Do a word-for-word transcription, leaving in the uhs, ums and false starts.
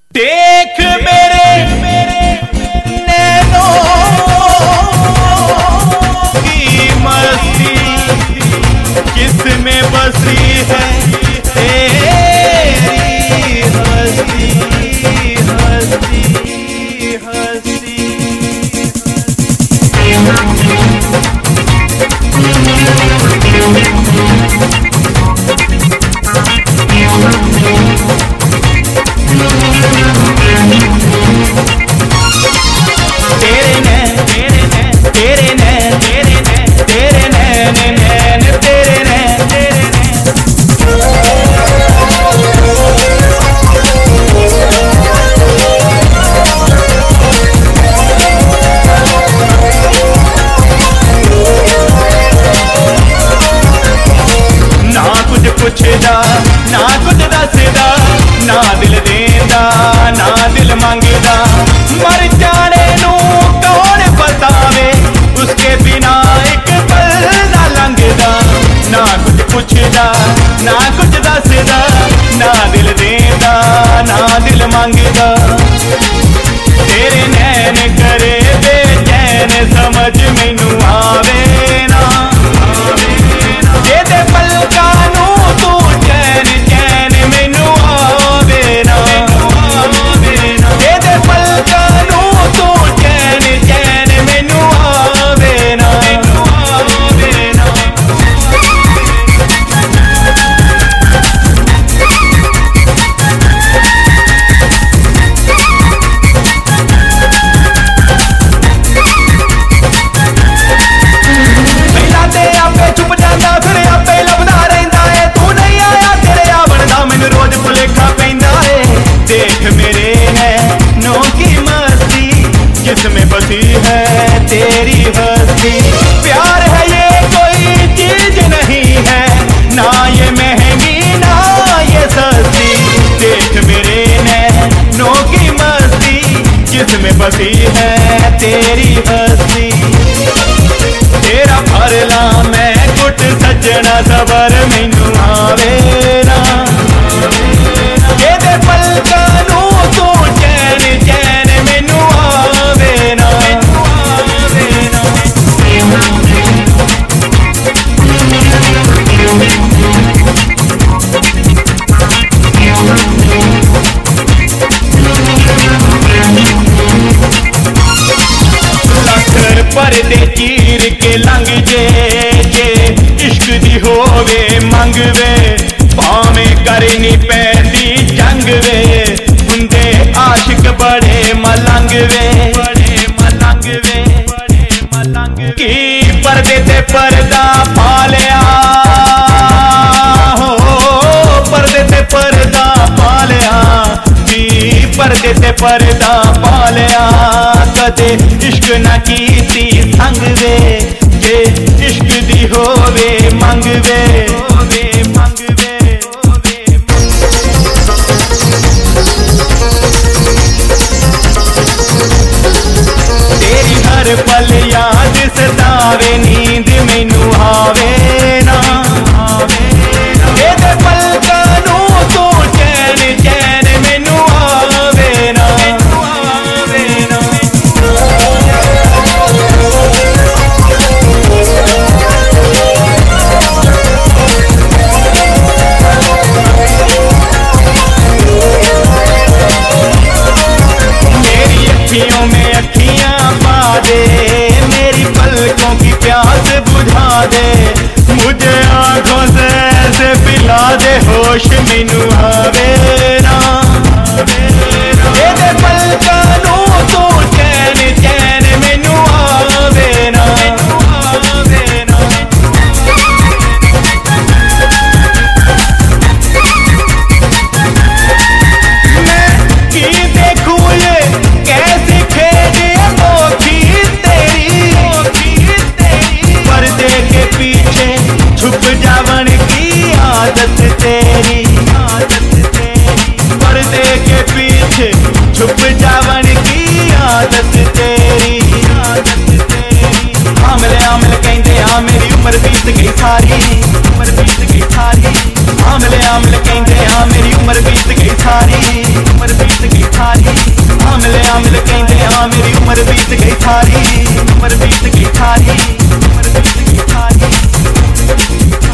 देख मेरे नैनों की मस्ती किसमें बसी है तेरी हस्ती हस्ती हस्ती। तेरे नैन तेरे नैन तेरे नैन तेरे नैन तेरे नैन नैन तेरे नैन तेरे ना कुछ पुछदा ना कुछ दसदा ना दिल देंदा ना दिल मंगदा मर जाने नू कौन बतावे उसके बिना एक पल ना लंघदा। ना कुछ पुछदा ना कुछ दसदा ना दिल देंदा ना दिल मंगदा। तेरे नैन करे बेचैन समझ मैनू आवे ना जेदे पलकां नू तू चैन चैन मैनू आवे ना जेदे पलकां नू तू चैन चैन मैनू आवे ना आवे ना। पहला ते आपे चुप जांदा फिर आपे लभदा रहिंदा है तू नहीं आया तेरे आवण दा मैनू रोज भुलेखा पैंदा है। देख मेरे नैनों की मस्ती जिसमें बसी है तेरी हस्ती। प्यार है ये कोई चीज नहीं है ना ये महंगी ना ये सस्ती। देख मेरे नैनों की मस्ती जिसमें बसी है तेरी हस्ती। तेरा भरला मैं कुट सजना सबर मैनू आवे ना जेदे पलकां नू तू चैन चैन मैनू आवे ना आवे ना। लखर परदे चीर के लंघ जे जे इश्क दी होवे मंग वे भावें करनी पैंदी जंग वे हुंदे आशिक बड़े मलंग वे बड़े मलंग वे बड़े मलंग की परदे ते पर्दा पा लिया हो परदे ते पर्दा पा लिया की परदे ते पर्दा पा लिया कदे इश्क ना कीती संग वे जे इश्क दी होवे मंग वे होवे मंग वे होवे। तेरी हर पल याद सतावे नींद मैनू आवे ना आवे ना जेदे पलकां नू तू चैन चैन मैनू आवे ना आवे ना। मेरी अखियों में अखियां पा दे मेरी पलकों की प्यास बुझा दे मुझे आंखों से ऐसे पिला दे होश मैनू आवे ना जेदे पलकां नू तू चैन चैन मैनू आवे ना आवे ना। मैं की देखूं ये कैसी खेल अनोखी तेरी पर्दे के पीछे छुप जावन की आदत तेरी आदत तेरी पर्दे के पीछे छुप जावन की आदत तेरी आदत तेरी। आमले आमले कहंदे आ मेरी उम्र बीत गई सारी उम्र बीत गई सारी आमले आमले कहंदे आ मेरी उम्र बीत गई सारी उम्र बीत गई थारी। आमले आमले कहते हाँ मेरी उम्र बीत गई थारी, उम्र बीत गई थारी, उम्र बीत गई थारी।